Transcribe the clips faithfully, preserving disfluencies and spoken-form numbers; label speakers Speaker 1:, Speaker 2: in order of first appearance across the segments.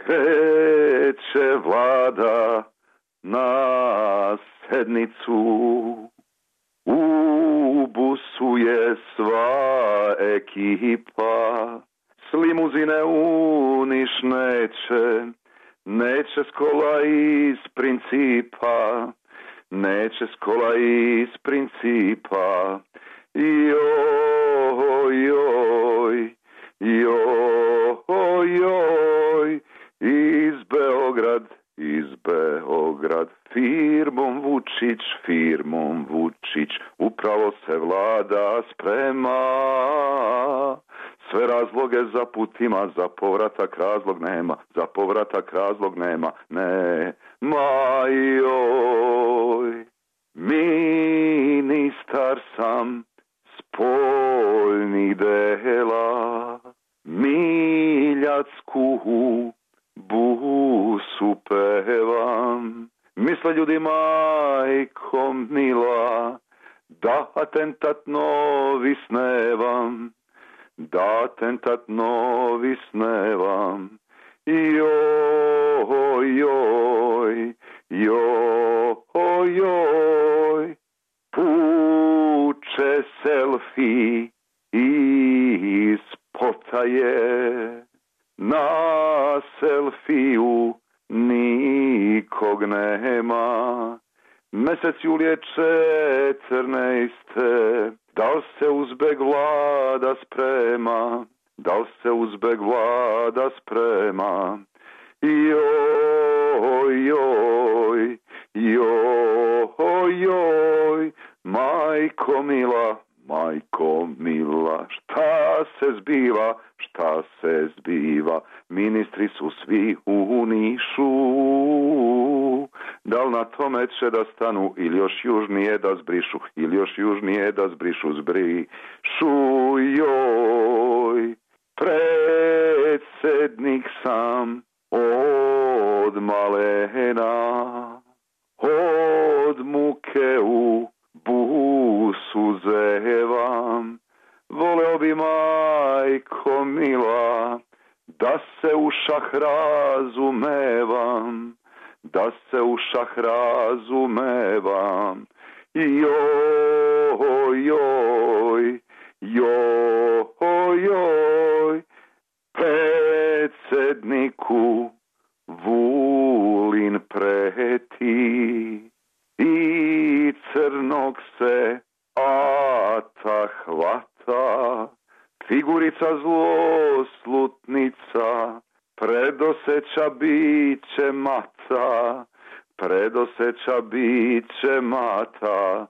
Speaker 1: kreće vlada na sednicu, u busu je sva ekipa, s limuzine uniš neće, neće s kola iz principa, neće s kola iz principa. Joj, joj, joj, joj, iz Beograd, iz Beograd, firmom Vučić, firmom Vučić, upravo se vlada sprema. Sve razloge za put ima, za povratak razlog nema, za povratak razlog nema, nema, joj. Ministar sam spoljnih dela, Miljacku busu pevam, misle ljudi majko mila, da atentat novi snevam, da atentat novi snevam. Joj, joj, joj, joj, puče selfie iz potaje, na selfiju nikog nema. Mesec julije četrnaeste, da li se Uzbek vlada sprema, da li se Uzbek vlada sprema. Joj, joj, joj, joj, majko mila, majko mila, šta se zbiva, šta se zbiva, ministri su svi u Nišu, da li na tome će da stanu ili još južnije da zbrišu, ili još južnije da zbrišu, zbrišu, joj, predsjednik sam od malena, od muke u busu zevam, voleo bi majko mila, da se u šah razumevam, da se u šah razumevam. Joj, joj, joj, joj, predsjedniku Vulin preti i crnog se ata hvata, figurica zloslutnica, predoseća biće mata, predoseća biće mata.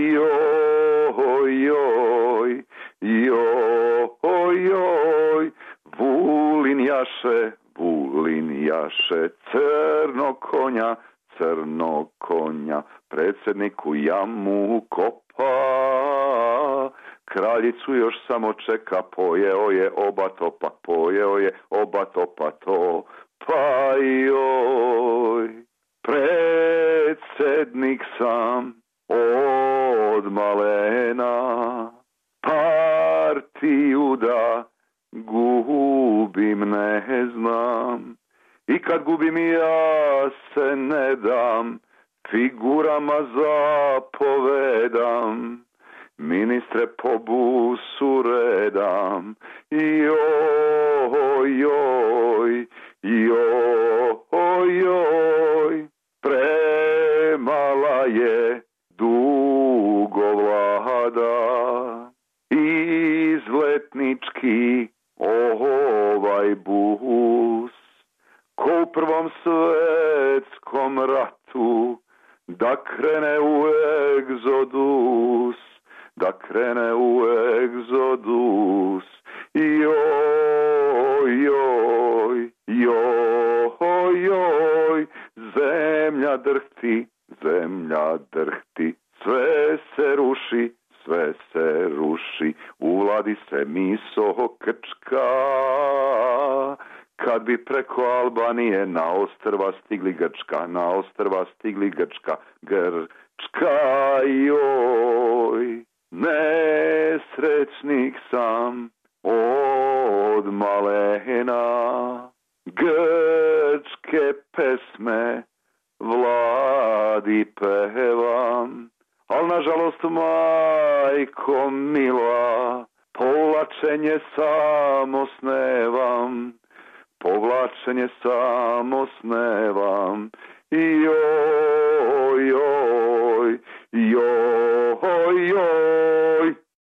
Speaker 1: Joj, joj, joj, joj, Vulin jaše, Vulin jaše, crnog konja, crnog konja, predsjedniku jamu kopa, kraljicu još samo čeka, pojeo je oba topa, pojeo je oba topa to, pa joj, predsjednik sam od malena, partiju da gubim ne znam, i kad gubim ja se ne dam, figurama zapovedam, ministre po busu redam. Joj, joj, joj, joj, premala je dugo vlada, izletnički ovaj bus, ko u prvom svetskom ratu, da krene u egzodus, da krene u egzodus. Joj, joj, joj, joj, zemlja drhti, zemlja drhti, sve se ruši, sve se ruši, u vladi se miso krčka. Kad bi preko Albanije na ostrva stigli Grčka, na ostrva stigli Grčka, Grčka, joj, nesrećnik sam od malena, Grčka. slatke pesme Vladi pevam. Al nažalost, majko mila, povlačenje samo snevam, povlačenje samo snevam. I